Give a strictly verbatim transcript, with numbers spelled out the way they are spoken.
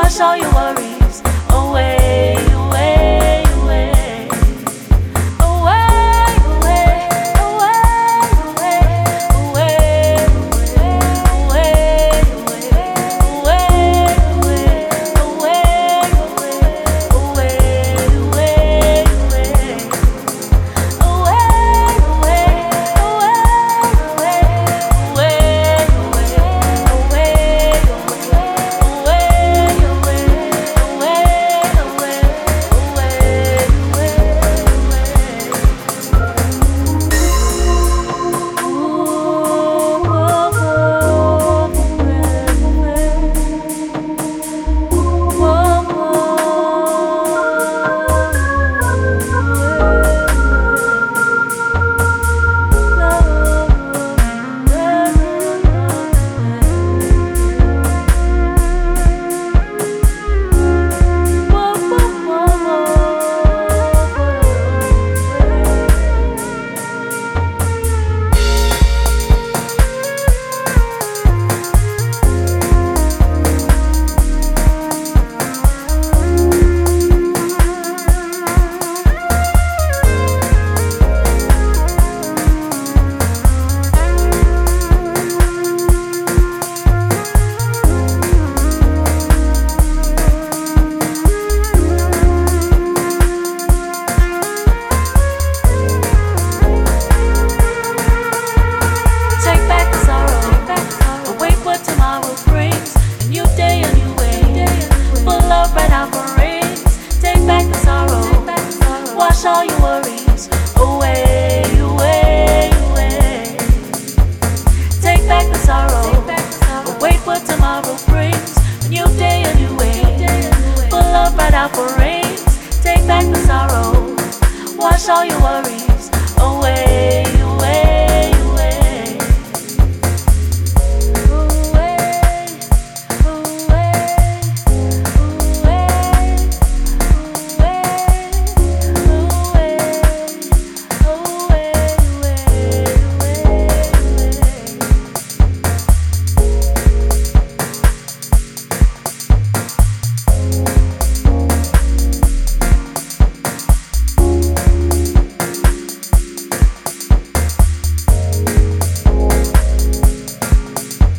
wash all your worries away, away, away. Away, away, away, away, away, away, away, away, away, wash all your worries away, away, away. Take back the sorrow, wait for tomorrow brings. A new day, a new way, full of bright outpourings. Take back the sorrow, wash all your worries